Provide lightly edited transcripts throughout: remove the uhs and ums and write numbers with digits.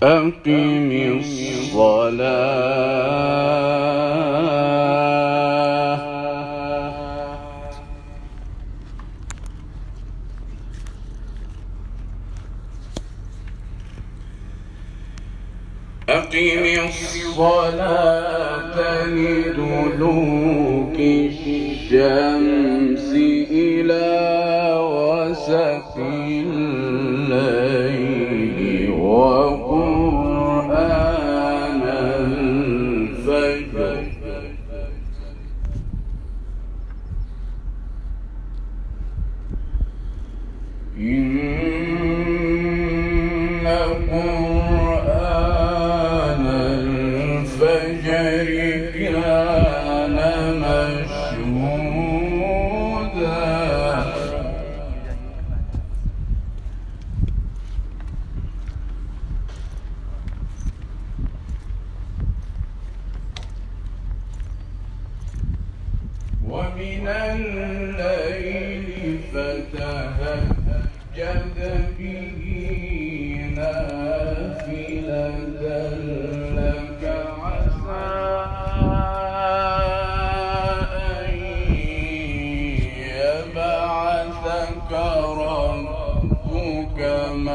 أقم الصلاة أقم الصلاة لدلوك الشمس إلى غسق الليل وقرآن الفجر إن قرآن الفجر كان مشهودا ومن الليل فتهجد به نافلة لك عسى أن يبعثك ربك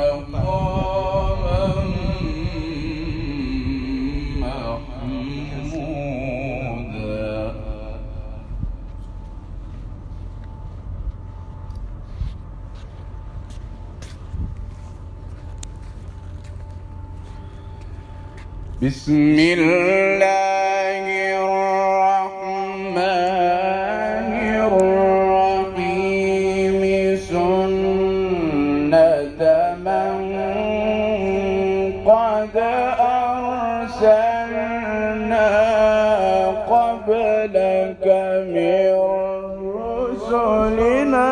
مقاما محمودا بسم الله الرحمن الرحيم سنة من قد أرسلنا قبلك من رسلنا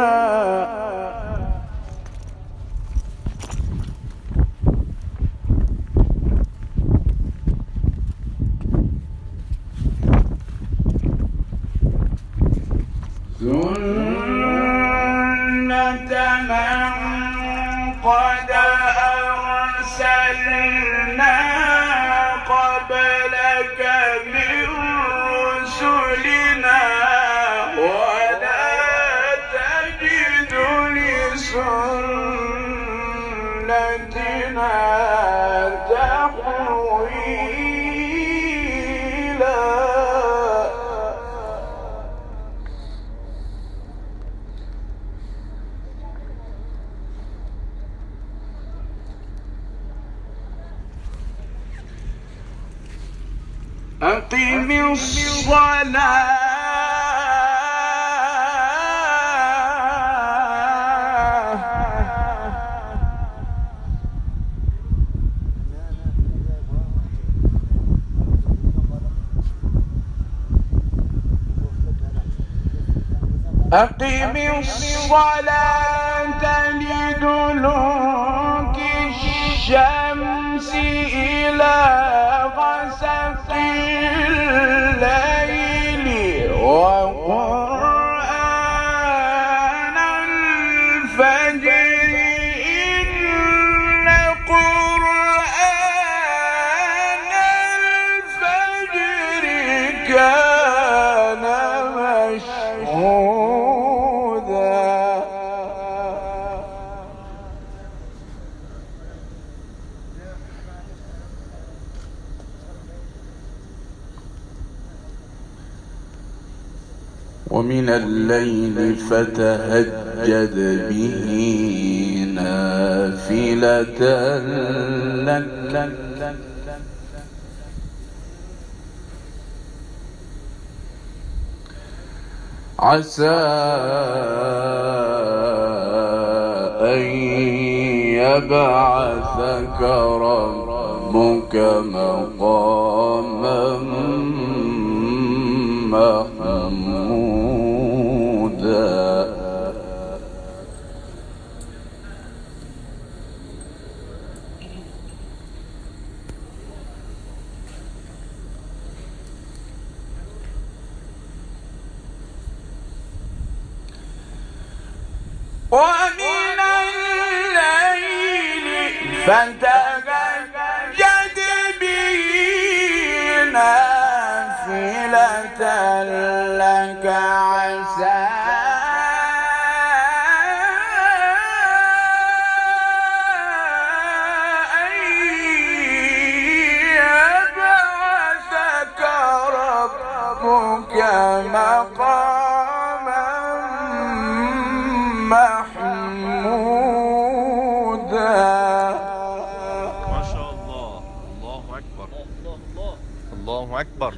قد أرسلنا قبلك من رسلنا ولا تجد لسنتنا تحويلا أقم الصلاة أقم الصلاة لدلوك الشمس إلى غسق الليل وقرآن الفجر إن قرآن الفجر كان مشهودا ومن الليل فتهجد به نافلة لك عسى أن يبعثك ربك مقاما محمودا ومن الليل فتهجد أكبر.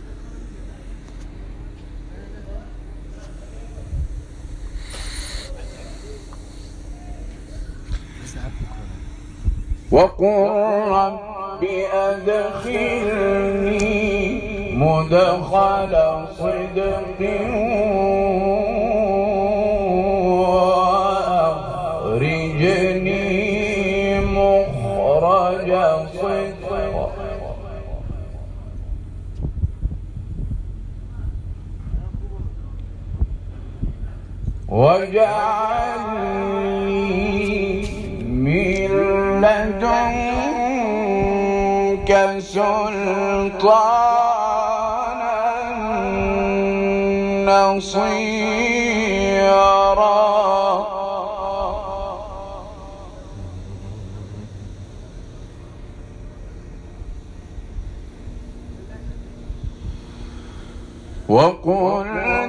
وقل رب أدخلني مدخل صدق وأخرجني مخرج صدق واجعلني من لدنك سلطانا نصيرا وقل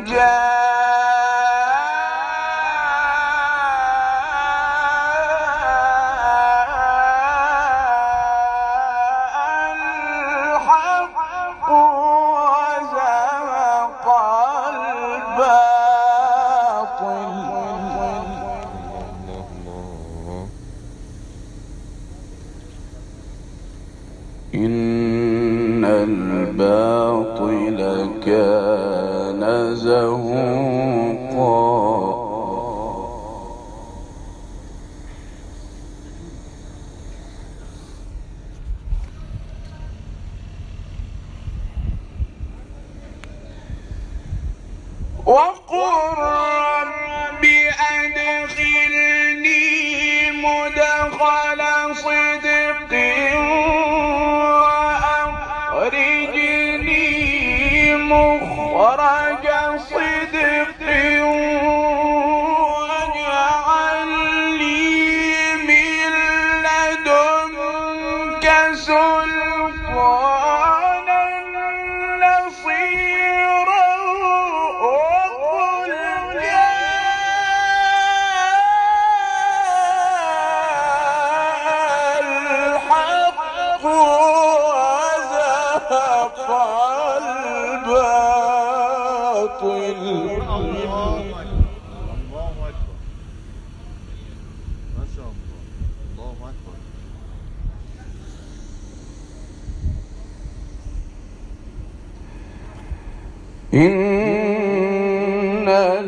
إن الباطل كان زهوقا وقل رب أدخلني مدخل صدق وأخرجني مخرج صدق واجعل لي من لدنك سلطانا نصيرا وقل جاء الحق وزهق الباطل. الله أكبر. ما شاء الله. الله أكبر. إن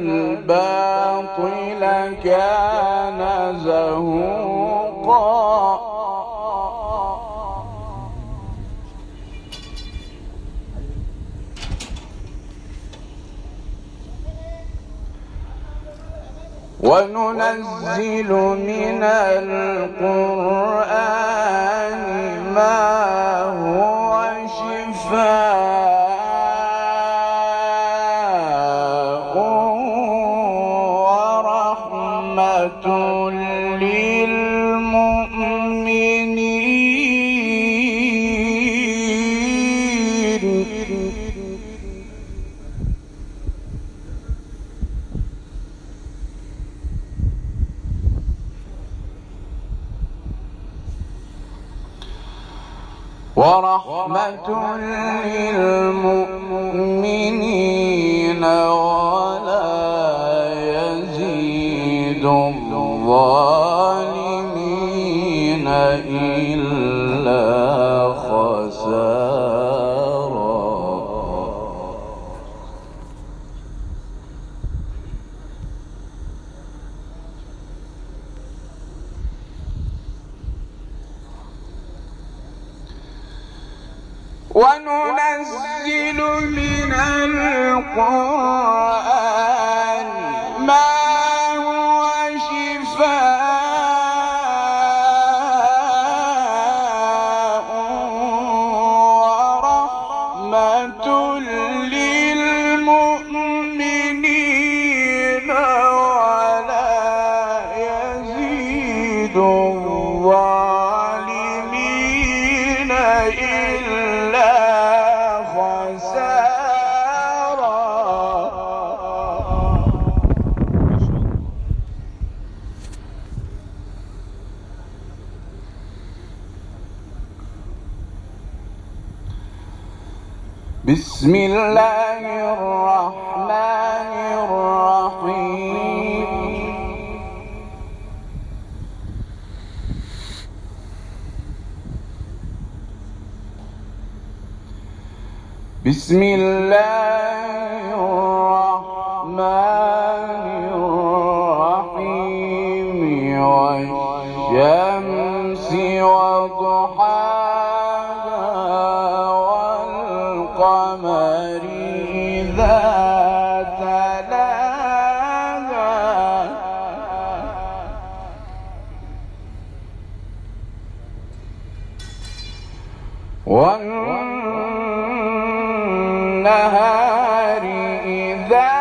الباطل كان زهوقا وننزل من القرآن ما هو شفاء ورحمة للمؤمنين ولا يزيد الظالمين إلا خسارا. وننزل من القرآن ما هو شفاء ورحمة للمؤمنين ولا يزيد الظالمين إلا خسارا. بسم الله الرحمن الرحيم بسم الله الرحمن الرحيم والشمس وضحاها والقمر إذا تلاها والنهار إذا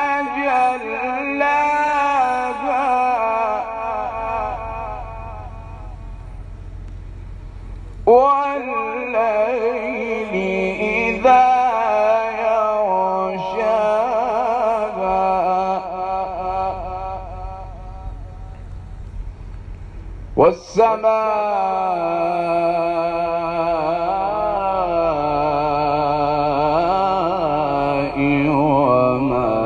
جلاها والليل إذا يغشاها والسماء وما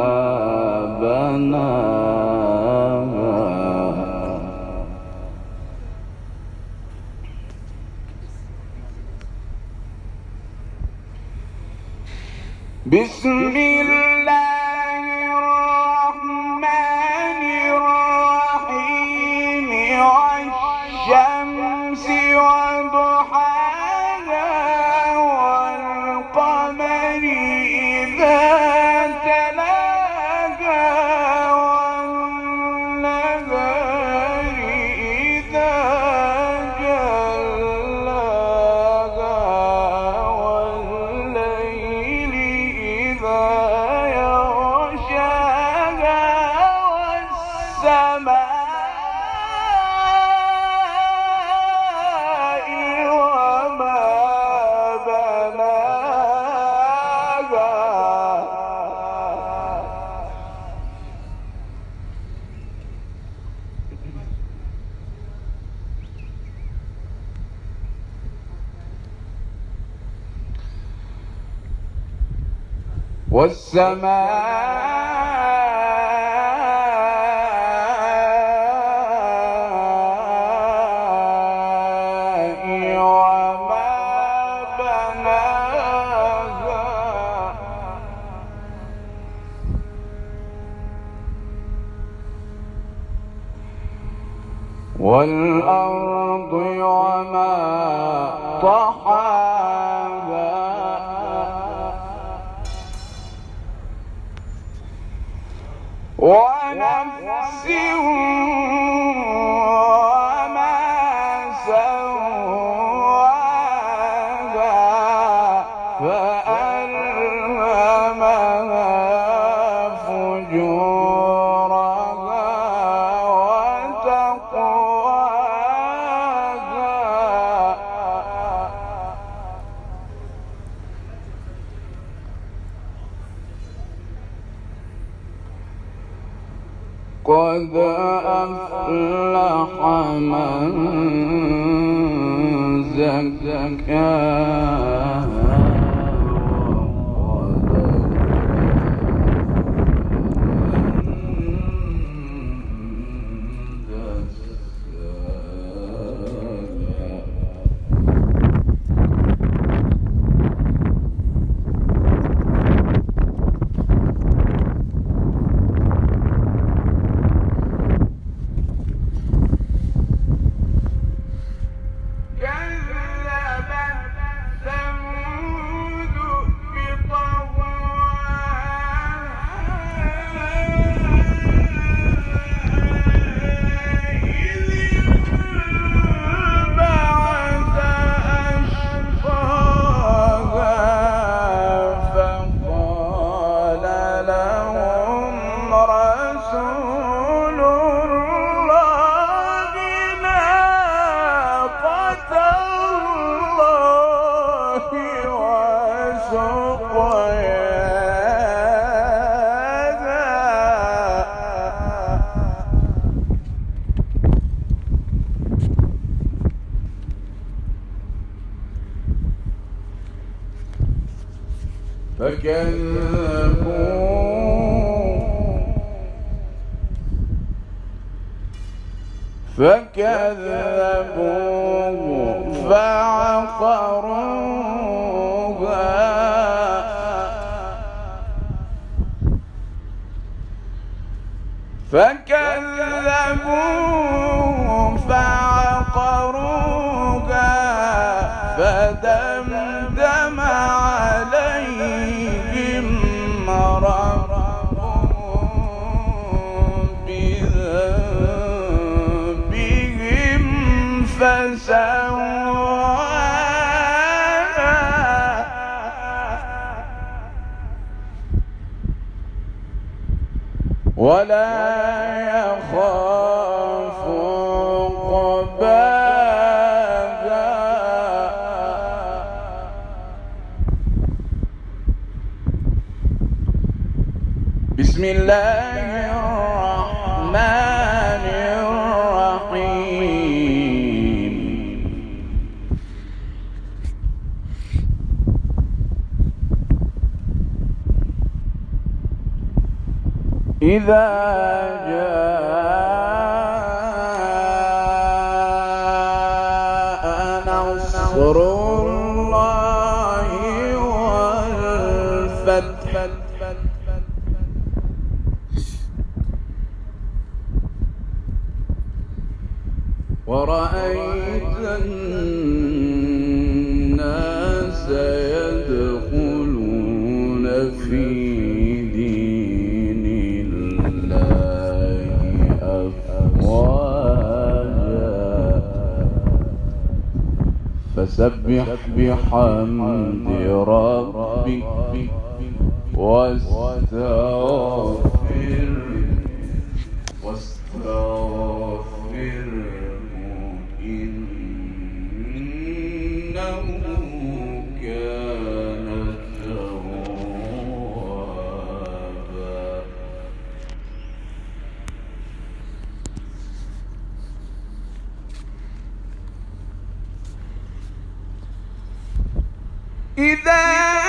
بناها بسم الله الرحمن الرحيم والشمس وضحاها والقمر إذا تلاها والنهار إذا جلاها والليل إذا يغشاها والسماء وما بناها والسماء وما بناها والأرض وما طحاها ونفس وما سواها فألهمها فجورها وتقواها قد أفلح من زكاها كذبت فكذبوه فعقروها فدمدم عليهم ربهم بذنبهم فسواها ولا يخاف عقباها بسم الله الرحمن الرحيم إذا جاء نصر الله والفتح ورأيت الناس يدخلون في دين الله أفواجا فسبح بحمد ربك واستغفره إنه كان توابا إذا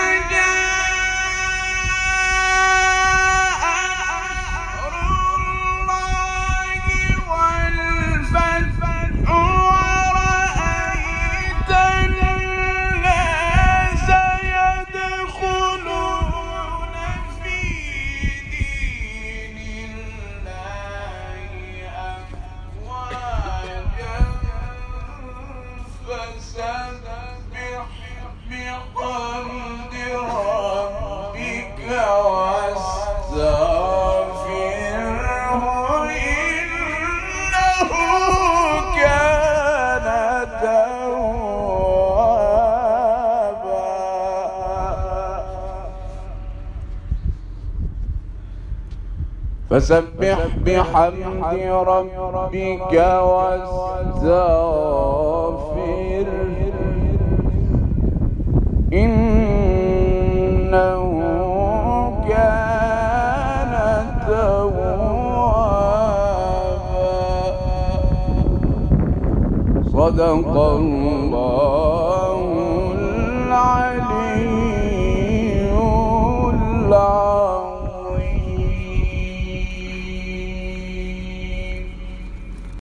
فسبح بحمد ربك واستغفره إنه كان توابا صدق الله